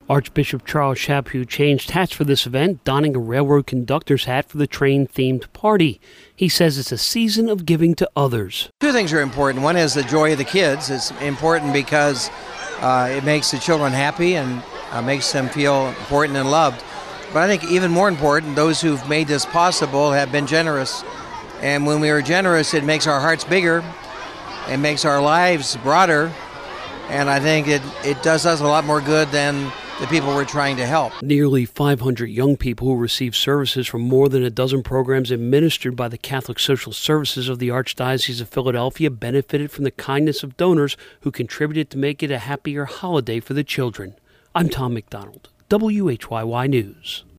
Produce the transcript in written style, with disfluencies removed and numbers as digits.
Archbishop Charles Chaput changed hats for this event, donning a railroad conductor's hat for the train-themed party. He says it's a season of giving to others. Two things are important. One is the joy of the kids. It's important because it makes the children happy and makes them feel important and loved. But I think even more important, those who've made this possible have been generous. And when we are generous, it makes our hearts bigger. It makes our lives broader. And I think it does us a lot more good than the people we're trying to help. Nearly 500 young people who receive services from more than a dozen programs administered by the Catholic Social Services of the Archdiocese of Philadelphia benefited from the kindness of donors who contributed to make it a happier holiday for the children. I'm Tom McDonald, WHYY News.